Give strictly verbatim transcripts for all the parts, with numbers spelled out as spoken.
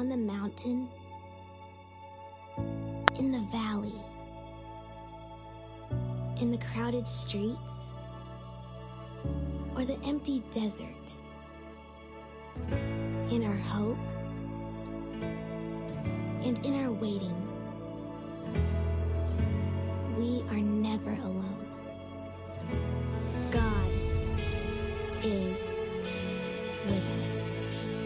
on the mountain, in the valley, in the crowded streets, or the empty desert, in our hope and in our waiting, we are never alone. God is with us.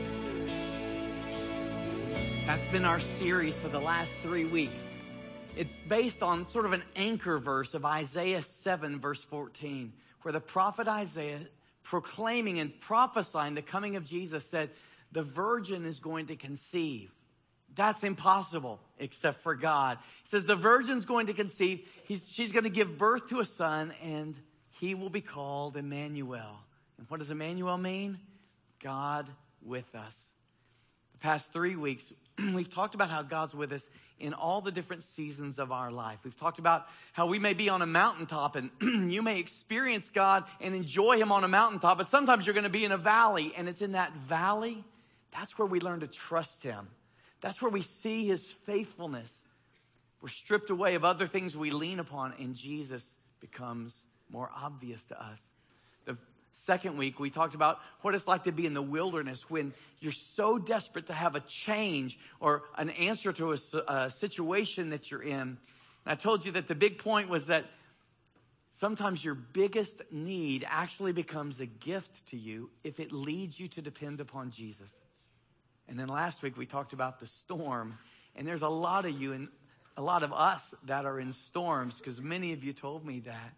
That's been our series for the last three weeks. It's based on sort of an anchor verse of Isaiah seven, verse fourteen, where the prophet Isaiah, proclaiming and prophesying the coming of Jesus, said, the virgin is going to conceive. That's impossible except for God. He says the virgin's going to conceive. He's, she's going to give birth to a son, and he will be called Emmanuel. And what does Emmanuel mean? God with us. The past three weeks, we've talked about how God's with us in all the different seasons of our life. We've talked about how we may be on a mountaintop and you may experience God and enjoy him on a mountaintop, but sometimes you're going to be in a valley, and it's in that valley, that's where we learn to trust him. That's where we see his faithfulness. We're stripped away of other things we lean upon, and Jesus becomes more obvious to us. The second week, we talked about what it's like to be in the wilderness when you're so desperate to have a change or an answer to a, a situation that you're in. And I told you that the big point was that sometimes your biggest need actually becomes a gift to you if it leads you to depend upon Jesus. And then last week we talked about the storm, and there's a lot of you and a lot of us that are in storms, because many of you told me that.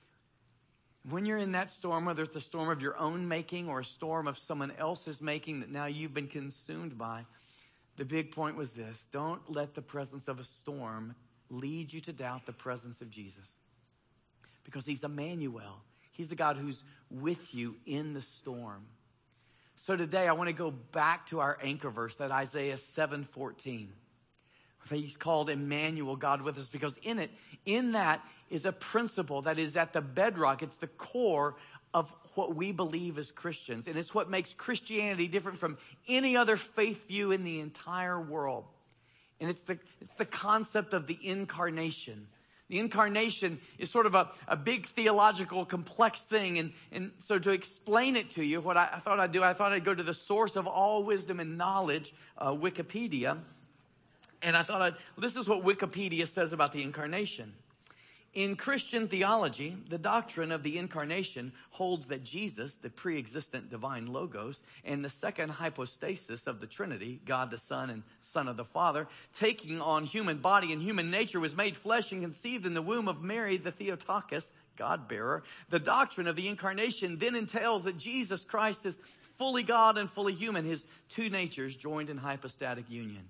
When you're in that storm, whether it's a storm of your own making or a storm of someone else's making that now you've been consumed by, the big point was this: don't let the presence of a storm lead you to doubt the presence of Jesus, because he's Emmanuel. He's the God who's with you in the storm. So today I want to go back to our anchor verse, that Isaiah seven fourteen. He's called Emmanuel, God with us, because in it, in that is a principle that is at the bedrock. It's the core of what we believe as Christians. And it's what makes Christianity different from any other faith view in the entire world. And it's the, it's the concept of the incarnation. The incarnation is sort of a, a big theological complex thing. And, and so to explain it to you, what I, I thought I'd do, I thought I'd go to the source of all wisdom and knowledge, uh, Wikipedia. And I thought I'd, well, this is what Wikipedia says about the incarnation. In Christian theology, the doctrine of the incarnation holds that Jesus, the pre-existent divine logos, and the second hypostasis of the Trinity, God the Son and Son of the Father, taking on human body and human nature, was made flesh and conceived in the womb of Mary, the Theotokos, God-bearer. The doctrine of the incarnation then entails that Jesus Christ is fully God and fully human, his two natures joined in hypostatic union.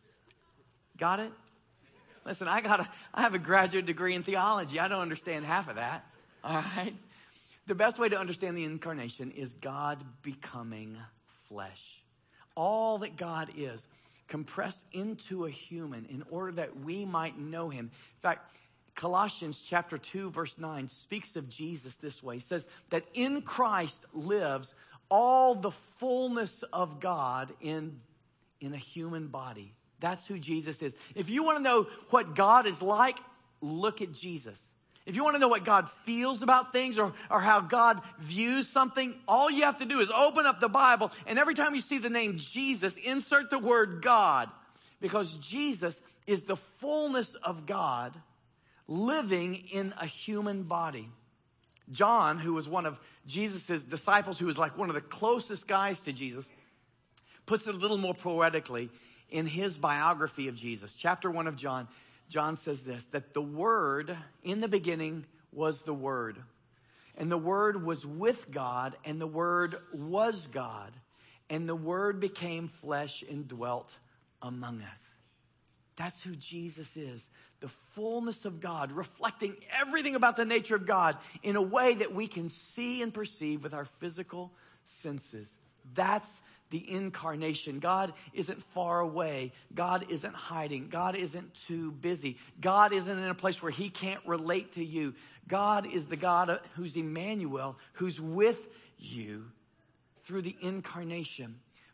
Got it? Listen, I got a, I have a graduate degree in theology. I don't understand half of that. All right? The best way to understand the incarnation is God becoming flesh. All that God is compressed into a human in order that we might know him. In fact, Colossians chapter two, verse nine speaks of Jesus this way. It says that in Christ lives all the fullness of God in, in a human body. That's who Jesus is. If you want to know what God is like, look at Jesus. If you want to know what God feels about things or, or how God views something, all you have to do is open up the Bible, and every time you see the name Jesus, insert the word God, because Jesus is the fullness of God living in a human body. John, who was one of Jesus' disciples, who was like one of the closest guys to Jesus, puts it a little more poetically in his biography of Jesus. Chapter one of John, John says this, that the Word in the beginning was the Word. And the Word was with God, and the Word was God. And the Word became flesh and dwelt among us. That's who Jesus is. The fullness of God, reflecting everything about the nature of God in a way that we can see and perceive with our physical senses. That's the incarnation. God isn't far away. God isn't hiding. God isn't too busy. God isn't in a place where he can't relate to you. God is the God who's Emmanuel, who's with you through the incarnation.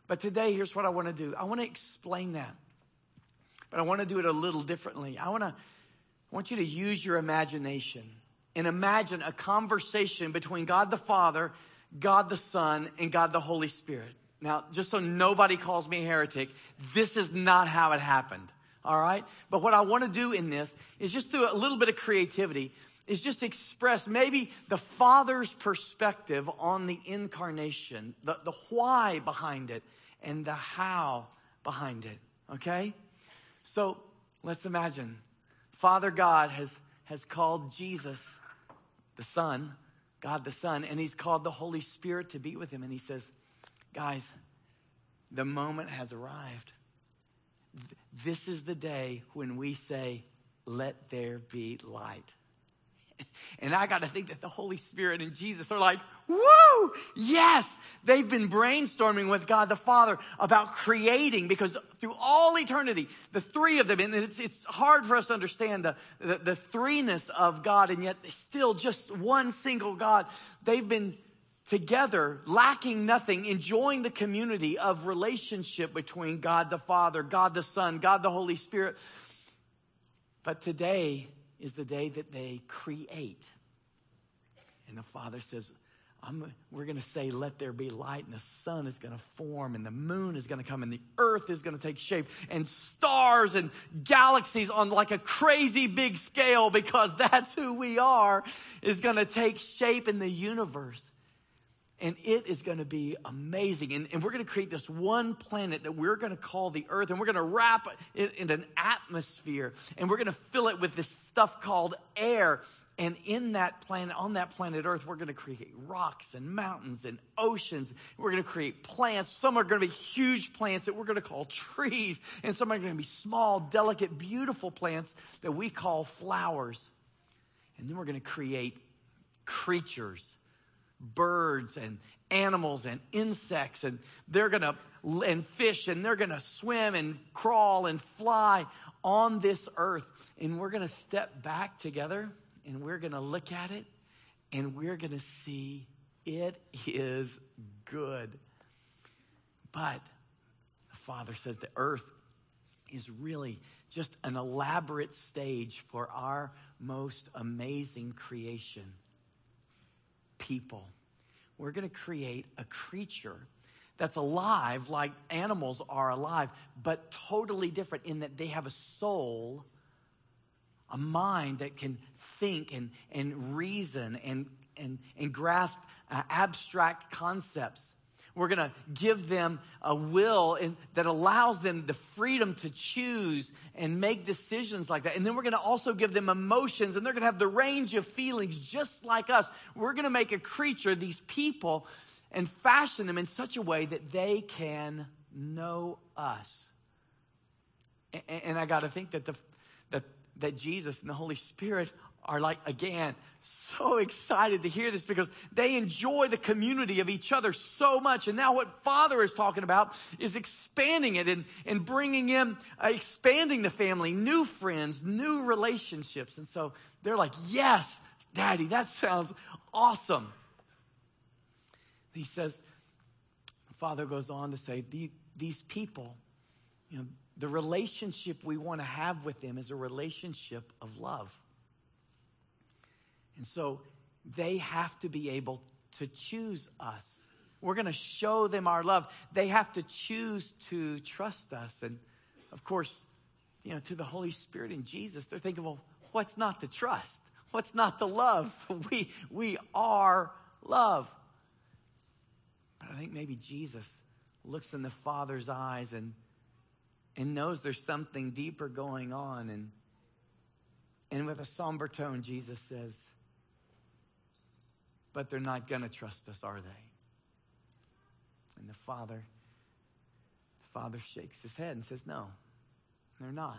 But today, here's what I want to do. I want to explain that. But I want to do it a little differently. I want to, I want you to use your imagination and imagine a conversation between God the Father, God the Son, and God the Holy Spirit. Now, just so nobody calls me a heretic, this is not how it happened. All right? But what I want to do in this is just through a little bit of creativity, is just express maybe the Father's perspective on the incarnation, the, the why behind it, and the how behind it. Okay? So let's imagine Father God has, has called Jesus, the Son, God the Son, and he's called the Holy Spirit to be with him. And he says, guys, the moment has arrived. This is the day when we say, let there be light. And I got to think that the Holy Spirit and Jesus are like, woo, yes. They've been brainstorming with God the Father about creating, because through all eternity, the three of them, and it's, it's hard for us to understand the, the, the threeness of God, and yet still just one single God. They've been together, lacking nothing, enjoying the community of relationship between God the Father, God the Son, God the Holy Spirit. But today is the day that they create. And the Father says, I'm, we're going to say, let there be light, and the sun is going to form, and the moon is going to come, and the earth is going to take shape, and stars and galaxies on like a crazy big scale, because that's who we are, is going to take shape in the universe. And it is going to be amazing. And, and we're going to create this one planet that we're going to call the earth. And we're going to wrap it in an atmosphere. And we're going to fill it with this stuff called air. And in that planet, on that planet earth, we're going to create rocks and mountains and oceans. We're going to create plants. Some are going to be huge plants that we're going to call trees. And some are going to be small, delicate, beautiful plants that we call flowers. And then we're going to create creatures, birds and animals and insects, and they're gonna, and fish, and they're gonna swim and crawl and fly on this earth. And we're gonna step back together, and we're gonna look at it, and we're gonna see it is good. But the Father says the earth is really just an elaborate stage for our most amazing creation. People. We're going to create a creature that's alive like animals are alive, but totally different in that they have a soul, a mind that can think and, and reason and, and, and grasp uh, abstract concepts. We're going to give them a will in, that allows them the freedom to choose and make decisions like that. And then we're going to also give them emotions, and they're going to have the range of feelings just like us. We're going to make a creature, these people, and fashion them in such a way that they can know us. And, and I got to think that the that that Jesus and the Holy Spirit are like, again, so excited to hear this, because they enjoy the community of each other so much. And now what Father is talking about is expanding it and, and bringing in, uh, expanding the family, new friends, new relationships. And so they're like, yes, Daddy, that sounds awesome. He says, Father goes on to say, the, these people, you know, the relationship we want to have with them is a relationship of love. And so they have to be able to choose us. We're going to show them our love. They have to choose to trust us. And of course, you know, to the Holy Spirit and Jesus, they're thinking, well, what's not to trust? What's not to love? We, we are love. But I think maybe Jesus looks in the Father's eyes and, and knows there's something deeper going on. And, and with a somber tone, Jesus says, but they're not going to trust us, are they? And the Father, the Father shakes his head and says, no, they're not.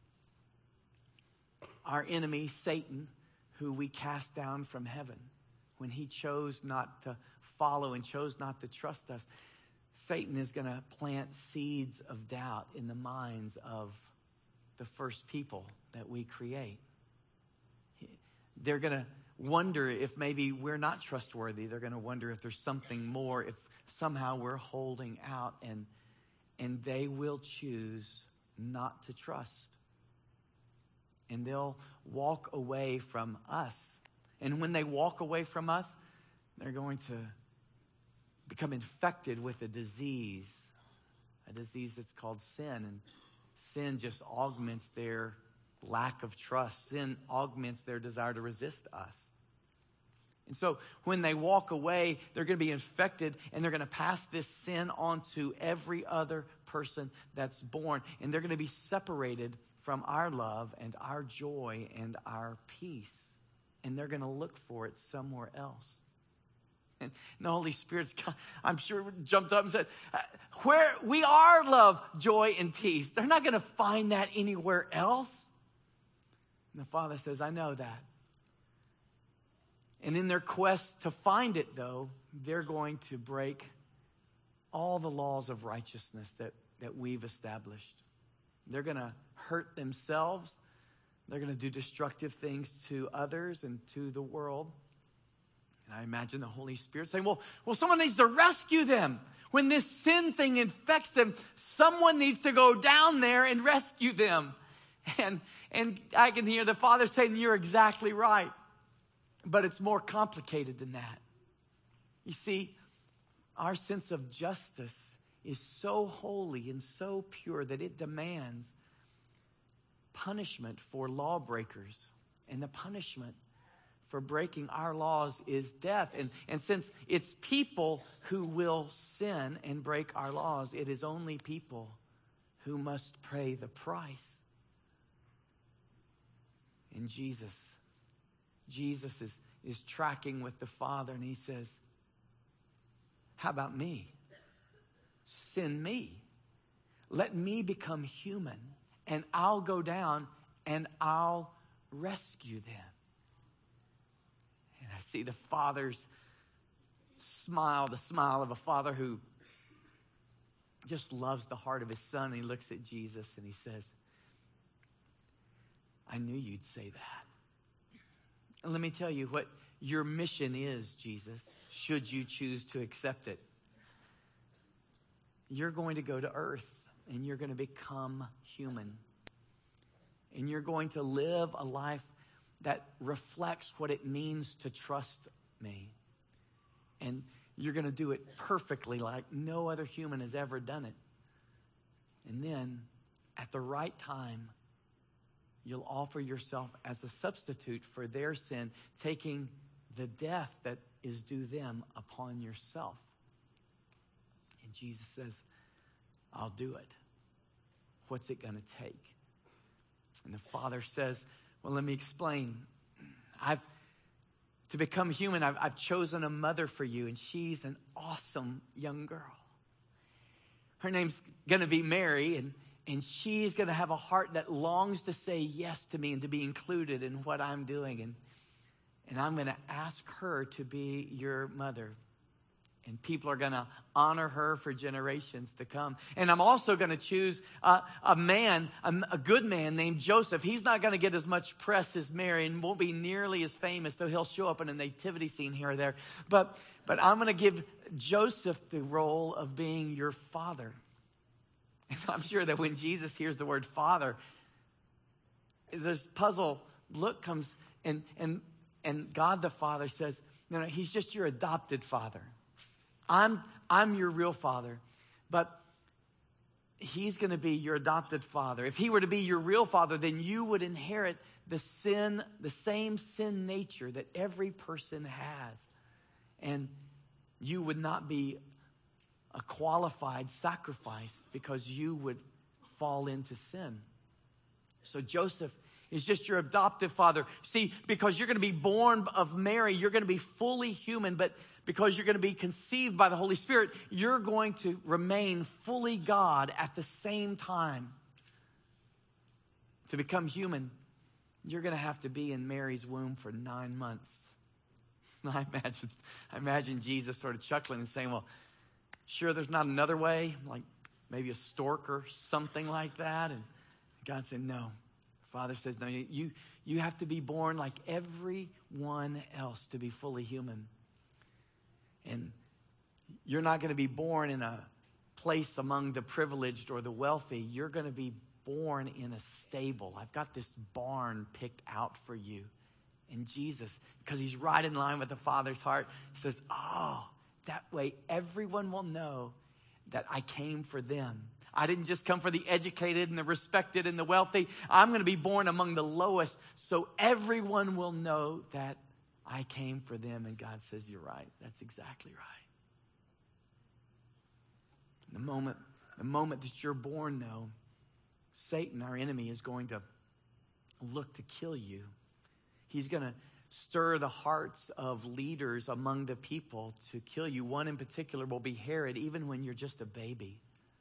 Our enemy, Satan, who we cast down from heaven, when he chose not to follow and chose not to trust us, Satan is going to plant seeds of doubt in the minds of the first people that we create. They're going to wonder if maybe we're not trustworthy. They're going to wonder if there's something more, if somehow we're holding out. And and they will choose not to trust. And they'll walk away from us. And when they walk away from us, they're going to become infected with a disease, a disease that's called sin. And sin just augments their lack of trust. Sin augments their desire to resist us. And so when they walk away, they're going to be infected, and they're going to pass this sin on to every other person that's born. And they're going to be separated from our love and our joy and our peace. And they're going to look for it somewhere else. And the Holy Spirit's, I'm sure, jumped up and said, where we are love, joy, and peace. They're not going to find that anywhere else. And the Father says, I know that. And in their quest to find it, though, they're going to break all the laws of righteousness that, that we've established. They're going to hurt themselves. They're going to do destructive things to others and to the world. And I imagine the Holy Spirit saying, well, well, someone needs to rescue them. When this sin thing infects them, someone needs to go down there and rescue them. And, and I can hear the Father saying, you're exactly right. But it's more complicated than that. You see, our sense of justice is so holy and so pure that it demands punishment for lawbreakers. And the punishment for breaking our laws is death. And, and since it's people who will sin and break our laws, it is only people who must pay the price. And Jesus Jesus is, is tracking with the Father, and he says, how about me? Send me. Let me become human, and I'll go down and I'll rescue them. And I see the Father's smile, the smile of a father who just loves the heart of his son. And he looks at Jesus and he says, I knew you'd say that. And let me tell you what your mission is, Jesus, should you choose to accept it. You're going to go to earth, and you're going to become human. And you're going to live a life that reflects what it means to trust me. And you're going to do it perfectly like no other human has ever done it. And then, at the right time, you'll offer yourself as a substitute for their sin, taking the death that is due them upon yourself. And Jesus says, I'll do it. What's it going to take? And the Father says, well, let me explain. I've, to become human, I've, I've chosen a mother for you, and she's an awesome young girl. Her name's going to be Mary, and And she's going to have a heart that longs to say yes to me and to be included in what I'm doing. And, and I'm going to ask her to be your mother. And people are going to honor her for generations to come. And I'm also going to choose a, a man, a, a good man named Joseph. He's not going to get as much press as Mary and won't be nearly as famous, though he'll show up in a nativity scene here or there. But, but I'm going to give Joseph the role of being your father. And I'm sure that when Jesus hears the word father, this puzzle look comes, and and and God the Father says, no, no, he's just your adopted father. I'm I'm your real father, but he's going to be your adopted father. If he were to be your real father, then you would inherit the sin, the same sin nature that every person has. And you would not be a qualified sacrifice because you would fall into sin. So Joseph is just your adoptive father. See, because you're going to be born of Mary, you're going to be fully human, but because you're going to be conceived by the Holy Spirit, you're going to remain fully God at the same time. To become human, you're going to have to be in Mary's womb for nine months. I imagine, I imagine Jesus sort of chuckling and saying, well, sure, there's not another way, like maybe a stork or something like that. And God said, no. Father says, no, you, you have to be born like everyone else to be fully human. And you're not going to be born in a place among the privileged or the wealthy. You're going to be born in a stable. I've got this barn picked out for you. And Jesus, because he's right in line with the Father's heart, says, oh, that way everyone will know that I came for them. I didn't just come for the educated and the respected and the wealthy. I'm going to be born among the lowest, so everyone will know that I came for them. And God says, you're right. That's exactly right. The moment, the moment that you're born, though, Satan, our enemy, is going to look to kill you. He's going to stir the hearts of leaders among the people to kill you. One in particular will be Herod, even when you're just a baby.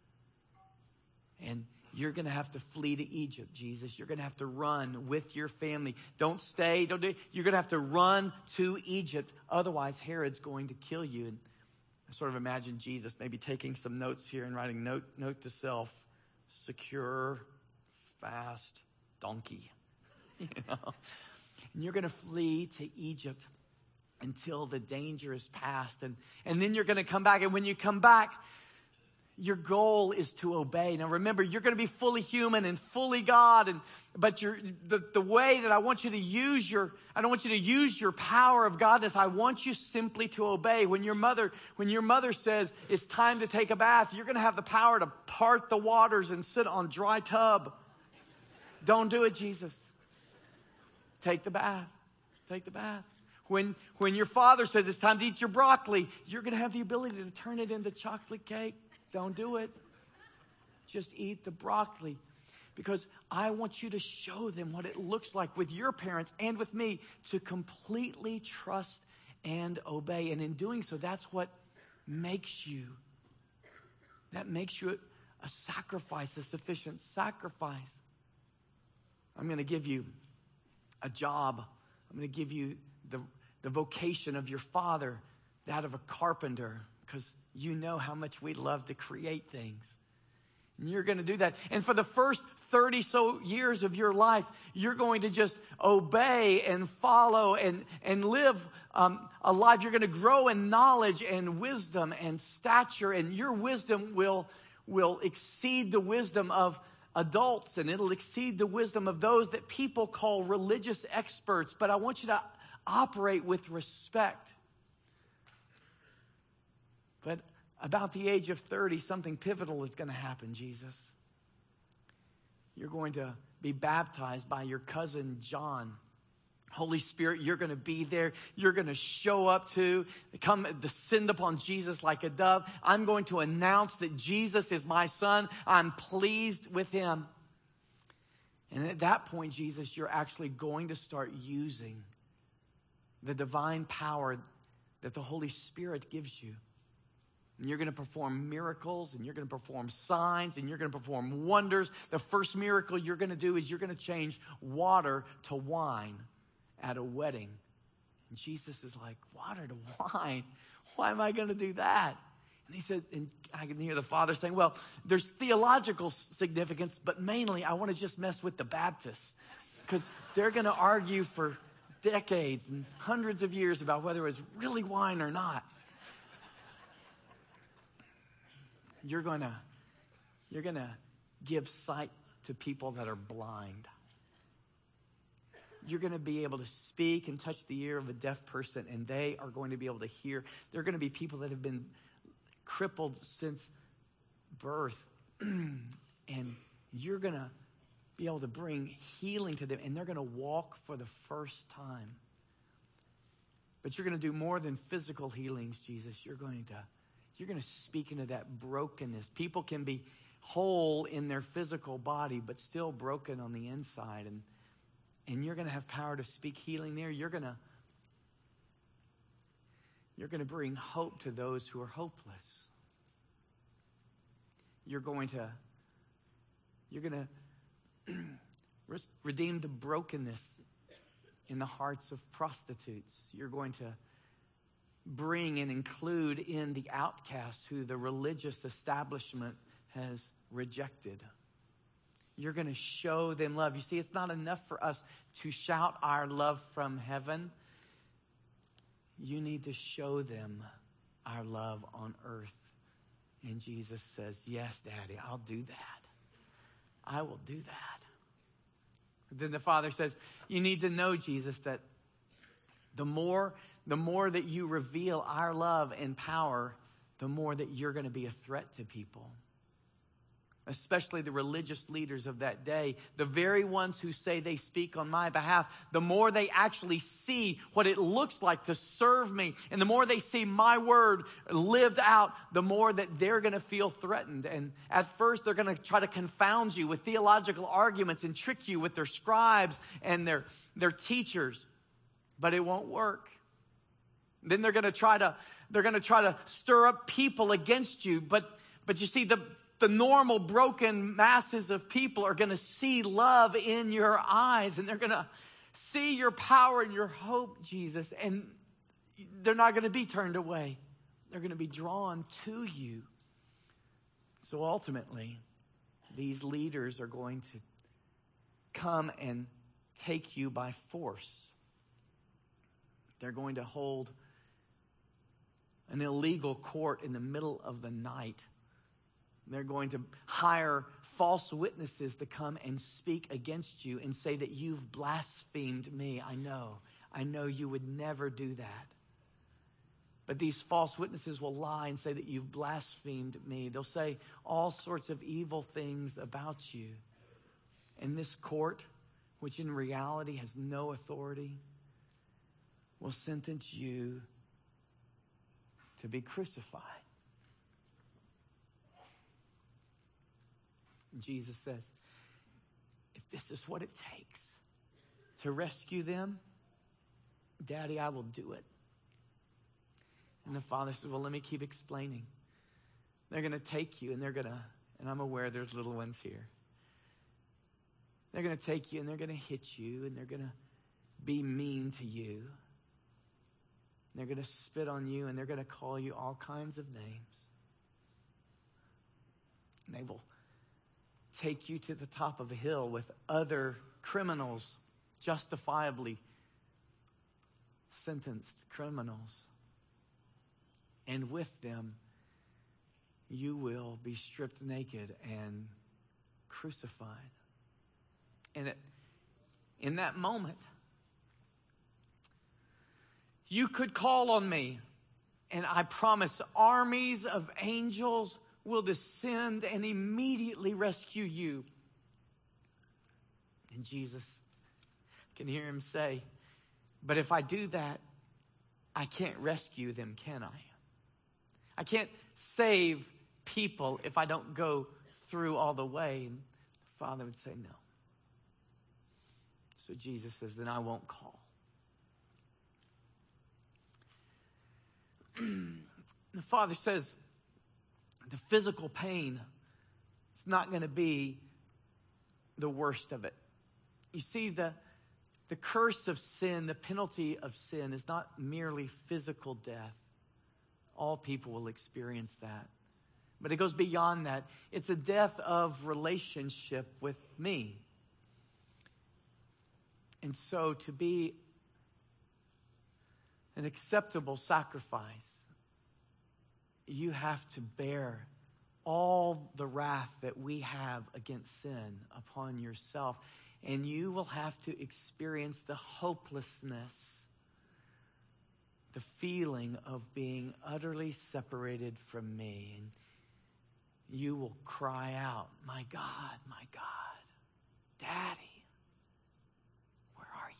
And you're going to have to flee to Egypt, Jesus. You're going to have to run with your family. Don't stay. Don't do. You're going to have to run to Egypt. Otherwise, Herod's going to kill you. And I sort of imagine Jesus maybe taking some notes here and writing note, note to self, secure, fast donkey. You know? And you're going to flee to Egypt until the danger is past. And, and then you're going to come back. And when you come back, your goal is to obey. Now remember, you're going to be fully human and fully God. And but you're, the, the way that I want you to use your, I don't want you to use your power of godness. I want you simply to obey. When your mother, when your mother says it's time to take a bath, you're going to have the power to part the waters and sit on dry tub. Don't do it, Jesus. Take the bath. Take the bath. When, when your father says it's time to eat your broccoli, you're going to have the ability to turn it into chocolate cake. Don't do it. Just eat the broccoli. Because I want you to show them what it looks like with your parents and with me to completely trust and obey. And in doing so, that's what makes you, that makes you a sacrifice, a sufficient sacrifice. I'm going to give you a job. I'm going to give you the, the vocation of your father, that of a carpenter, because you know how much we love to create things. And you're going to do that. And for the first thirty so years of your life, you're going to just obey and follow and, and live um, a life. You're going to grow in knowledge and wisdom and stature, and your wisdom will, will exceed the wisdom of adults, and it'll exceed the wisdom of those that people call religious experts. But I want you to operate with respect. But about the age of thirty, something pivotal is going to happen, Jesus. You're going to be baptized by your cousin John. Holy Spirit, you're going to be there. You're going to show up to come descend upon Jesus like a dove. I'm going to announce that Jesus is my son. I'm pleased with him. And at that point, Jesus, you're actually going to start using the divine power that the Holy Spirit gives you. And you're going to perform miracles, and you're going to perform signs, and you're going to perform wonders. The first miracle you're going to do is you're going to change water to wine at a wedding. And Jesus is like, water to wine? Why am I going to do that? And he said, and I can hear the Father saying, well, there's theological significance, but mainly I want to just mess with the Baptists, because they're going to argue for decades and hundreds of years about whether it was really wine or not. You're going to, you're going to give sight to people that are blind. You're going to be able to speak and touch the ear of a deaf person, and they are going to be able to hear. They're going to be people that have been crippled since birth, and you're going to be able to bring healing to them, and they're going to walk for the first time. But you're going to do more than physical healings, Jesus. You're going to You're going to speak into that brokenness. People can be whole in their physical body, but still broken on the inside. And, and you're going to have power to speak healing there. You're going to, you're going to bring hope to those who are hopeless. You're going to, you're going to redeem the brokenness in the hearts of prostitutes. You're going to bring and include in the outcasts who the religious establishment has rejected. You're going to show them love. You see, it's not enough for us to shout our love from heaven. You need to show them our love on earth. And Jesus says, yes, Daddy, I'll do that. I will do that. Then the Father says, you need to know, Jesus, that the more, the more that you reveal our love and power, the more that you're going to be a threat to people. Especially the religious leaders of that day, the very ones who say they speak on my behalf, the more they actually see what it looks like to serve me, and the more they see my word lived out, the more that they're going to feel threatened. And at first, they're going to try to confound you with theological arguments and trick you with their scribes and their, their teachers, but it won't work. Then they're going to try to they're going to try to stir up people against you, but but you see the The normal broken masses of people are going to see love in your eyes, and they're going to see your power and your hope, Jesus, and they're not going to be turned away. They're going to be drawn to you. So ultimately, these leaders are going to come and take you by force. They're going to hold an illegal court in the middle of the night. They're going to hire false witnesses to come and speak against you and say that you've blasphemed me. I know. I know you would never do that. But these false witnesses will lie and say that you've blasphemed me. They'll say all sorts of evil things about you. And this court, which in reality has no authority, will sentence you to be crucified. Jesus says, if this is what it takes to rescue them, Daddy, I will do it. And the Father says, well, let me keep explaining. They're going to take you and they're going to, and I'm aware there's little ones here. They're going to take you and they're going to hit you and they're going to be mean to you. They're going to spit on you and they're going to call you all kinds of names. And they will take you to the top of a hill with other criminals, justifiably sentenced criminals. And with them, you will be stripped naked and crucified. And it, in that moment, you could call on me, and I promise armies of angels will descend and immediately rescue you. And Jesus, I can hear him say, but if I do that, I can't rescue them, can I? I can't save people if I don't go through all the way. And the Father would say no. So Jesus says, then I won't call. The Father says, the physical pain is not going to be the worst of it. You see, the, the curse of sin, the penalty of sin is not merely physical death. All people will experience that. But it goes beyond that. It's a death of relationship with me. And so to be an acceptable sacrifice, you have to bear all the wrath that we have against sin upon yourself. And you will have to experience the hopelessness, the feeling of being utterly separated from me. And you will cry out, my God, my God, Daddy, where are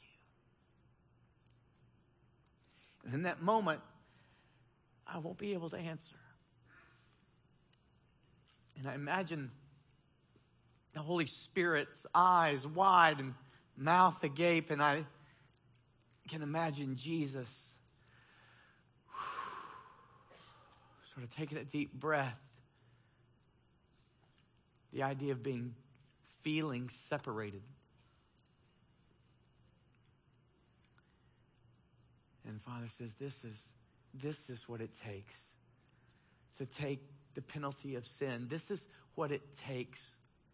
you? And in that moment, I won't be able to answer. And I imagine the Holy Spirit's eyes wide and mouth agape, and I can imagine Jesus sort of taking a deep breath. The idea of being, feeling separated. And Father says, this is This is what it takes to take the penalty of sin. This is what it takes.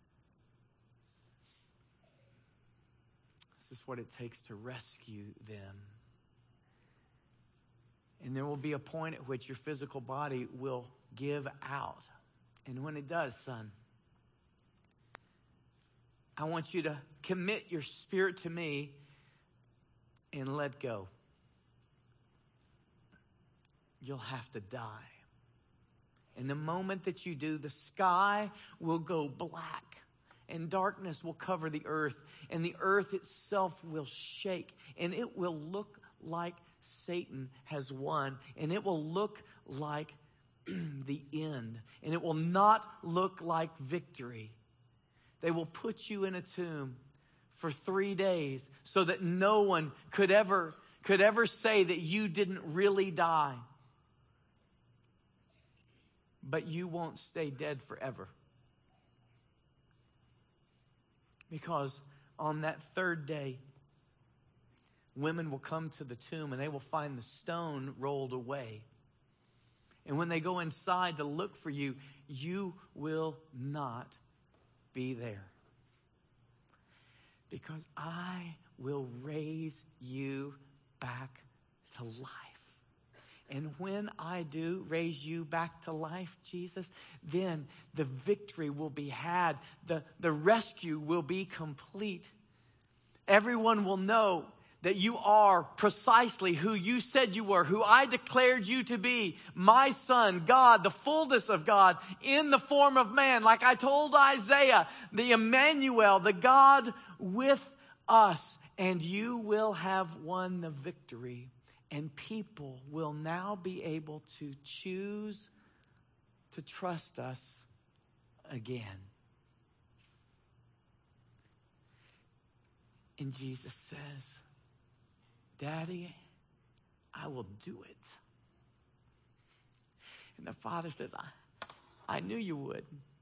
This is what it takes to rescue them. And there will be a point at which your physical body will give out. And when it does, son, I want you to commit your spirit to me and let go. You'll have to die. And the moment that you do, the sky will go black and darkness will cover the earth, and the earth itself will shake, and it will look like Satan has won, and it will look like the end, and it will not look like victory. They will put you in a tomb for three days so that no one could ever, could ever say that you didn't really die. But you won't stay dead forever. Because on that third day, women will come to the tomb and they will find the stone rolled away. And when they go inside to look for you, you will not be there. Because I will raise you back to life. And when I do raise you back to life, Jesus, then the victory will be had. The, the rescue will be complete. Everyone will know that you are precisely who you said you were, who I declared you to be, my son, God, the fullness of God in the form of man. Like I told Isaiah, the Emmanuel, the God with us. And you will have won the victory. And people will now be able to choose to trust us again. And Jesus says, Daddy, I will do it. And the Father says, I, I knew you would.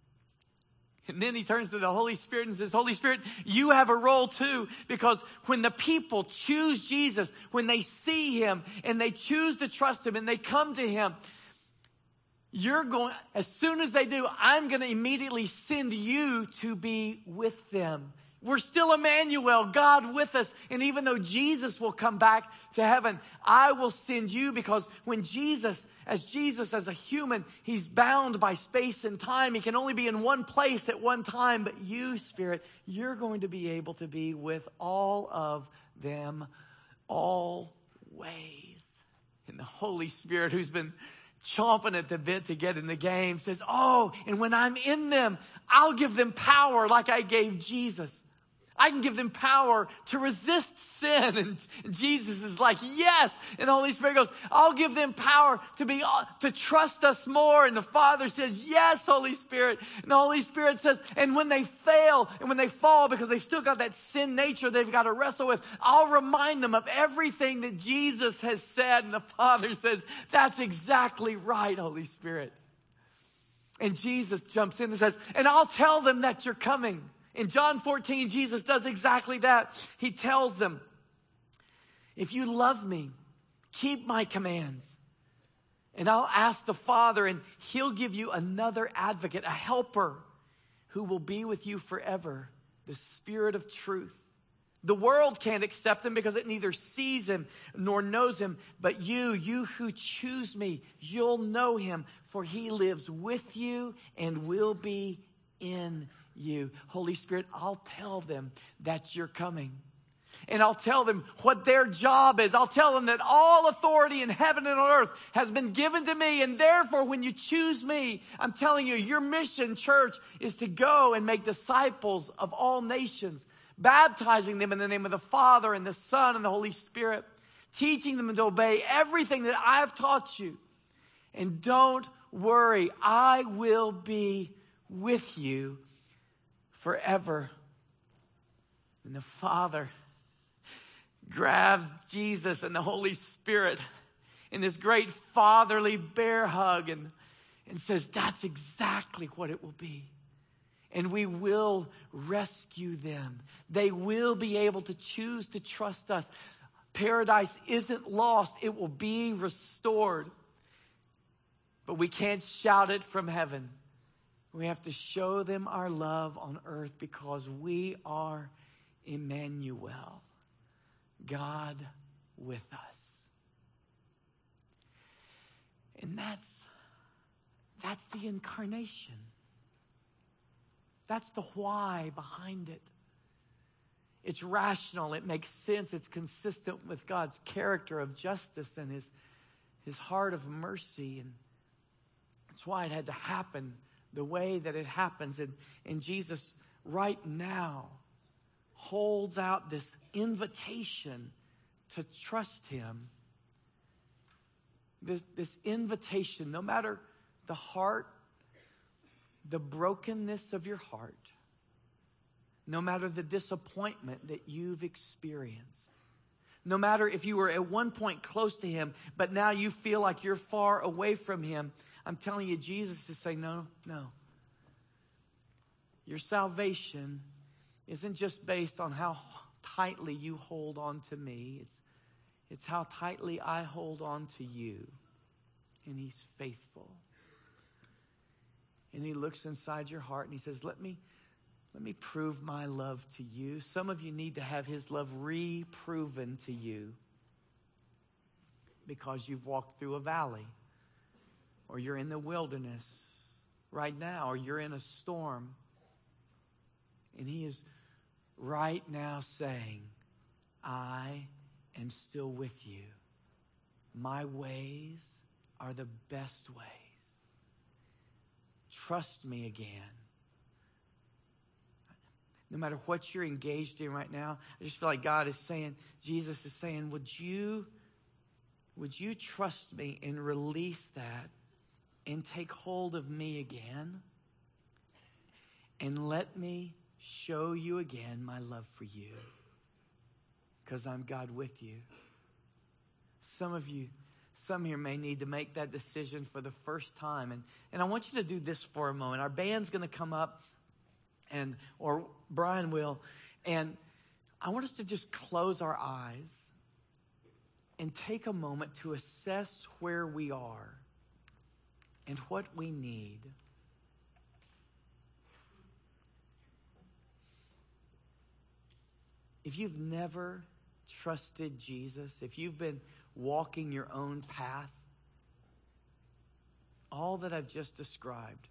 And then he turns to the Holy Spirit and says, Holy Spirit, you have a role too. Because when the people choose Jesus, when they see him and they choose to trust him and they come to him, you're going, as soon as they do, I'm going to immediately send you to be with them. We're still Emmanuel, God with us. And even though Jesus will come back to heaven, I will send you, because when Jesus, as Jesus, as a human, he's bound by space and time. He can only be in one place at one time. But you, Spirit, you're going to be able to be with all of them always. And the Holy Spirit, who's been chomping at the bit to get in the game, says, oh, and when I'm in them, I'll give them power like I gave Jesus. I can give them power to resist sin. And Jesus is like, yes. And the Holy Spirit goes, I'll give them power to be, to trust us more. And the Father says, yes, Holy Spirit. And the Holy Spirit says, and when they fail and when they fall, because they've still got that sin nature they've got to wrestle with, I'll remind them of everything that Jesus has said. And the Father says, that's exactly right, Holy Spirit. And Jesus jumps in and says, and I'll tell them that you're coming. In John fourteen, Jesus does exactly that. He tells them, if you love me, keep my commands. And I'll ask the Father, and he'll give you another advocate, a helper, who will be with you forever, the Spirit of truth. The world can't accept him because it neither sees him nor knows him. But you, you who choose me, you'll know him, for he lives with you and will be in you. Holy Spirit, I'll tell them that you're coming. And I'll tell them what their job is. I'll tell them that all authority in heaven and on earth has been given to me. And therefore, when you choose me, I'm telling you, your mission, church, is to go and make disciples of all nations, baptizing them in the name of the Father and the Son and the Holy Spirit, teaching them to obey everything that I've taught you. And don't worry, I will be with you forever. And the Father grabs Jesus and the Holy Spirit in this great fatherly bear hug and, and says, that's exactly what it will be. And we will rescue them. They will be able to choose to trust us. Paradise isn't lost. It will be restored. But we can't shout it from heaven. We have to show them our love on earth because we are Emmanuel, God with us. And that's, That's the incarnation. That's the why behind it. It's rational. It makes sense. It's consistent with God's character of justice and his, his heart of mercy. And that's why it had to happen the way that it happens. And, and Jesus right now holds out this invitation to trust him. This, this invitation, no matter the heart, the brokenness of your heart, no matter the disappointment that you've experienced, no matter if you were at one point close to him, but now you feel like you're far away from him, I'm telling you, Jesus is saying, no, no. Your salvation isn't just based on how tightly you hold on to me. It's, it's how tightly I hold on to you. And he's faithful. And he looks inside your heart and he says, let me, let me prove my love to you. Some of you need to have his love re-proven to you because you've walked through a valley, or you're in the wilderness right now, or you're in a storm. And he is right now saying, I am still with you. My ways are the best ways. Trust me again. No matter what you're engaged in right now, I just feel like God is saying, Jesus is saying, would you, would you trust me and release that and take hold of me again? And let me show you again my love for you, because I'm God with you. Some of you, some here may need to make that decision for the first time. And, and I want you to do this for a moment. Our band's going to come up, and or Brian will. And I want us to just close our eyes and take a moment to assess where we are and what we need. If you've never trusted Jesus, if you've been walking your own path, all that I've just described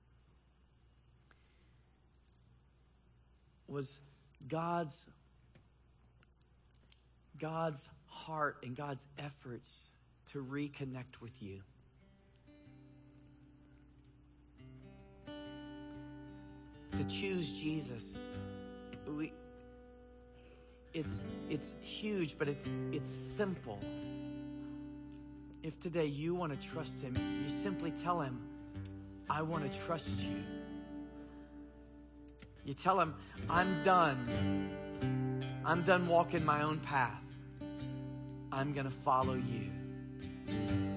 was God's, God's heart and God's efforts to reconnect with you. To choose Jesus, we, it's, it's huge, but it's, it's simple. If today you want to trust him, you simply tell him, I want to trust you. You tell him, I'm done. I'm done walking my own path. I'm going to follow you.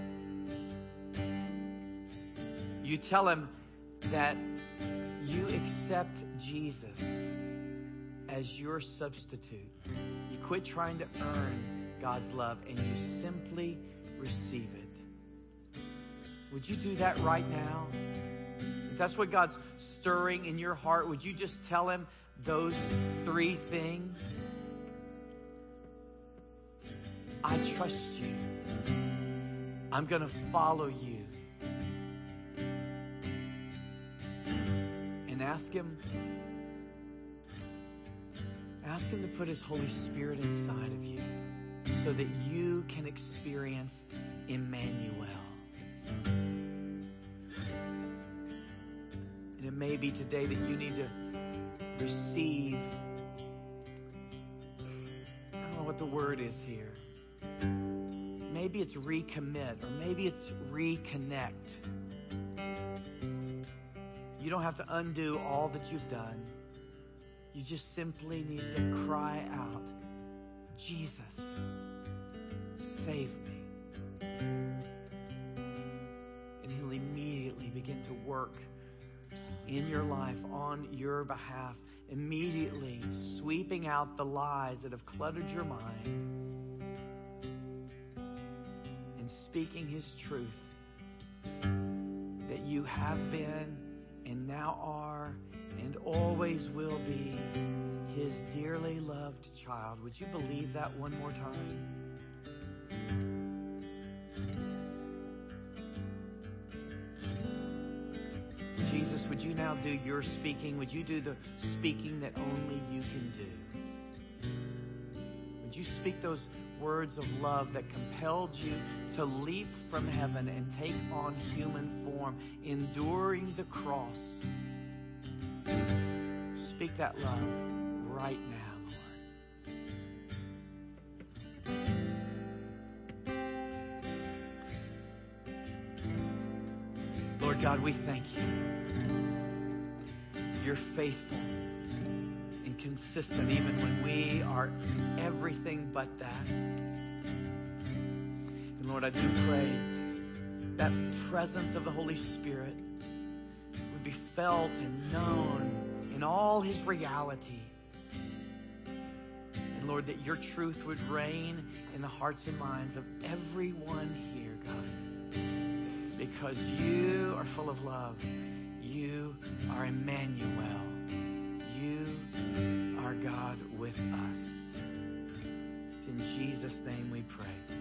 You tell him that you accept Jesus as your substitute. You quit trying to earn God's love and you simply receive it. Would you do that right now? If that's what God's stirring in your heart, would you just tell him those three things? I trust you. I'm going to follow you. And ask him, ask him to put his Holy Spirit inside of you so that you can experience Emmanuel. And it may be today that you need to receive, I don't know what the word is here. Maybe it's recommit, or maybe it's reconnect. You don't have to undo all that you've done. You just simply need to cry out, Jesus, save me. And he'll immediately begin to work in your life on your behalf, immediately sweeping out the lies that have cluttered your mind and speaking his truth that you have been and now are and always will be his dearly loved child. Would you believe that one more time? Jesus, would you now do your speaking? Would you do the speaking that only you can do? Would you speak those words of love that compelled you to leap from heaven and take on human form, enduring the cross? Speak that love right now, Lord. Lord God, we thank you. You're faithful and consistent even when we are everything but that. And Lord, I do pray that presence of the Holy Spirit would be felt and known in all his reality. And Lord, that your truth would reign in the hearts and minds of everyone here, God. Because you are full of love. You are Emmanuel. You are God with us. It's in Jesus' name we pray.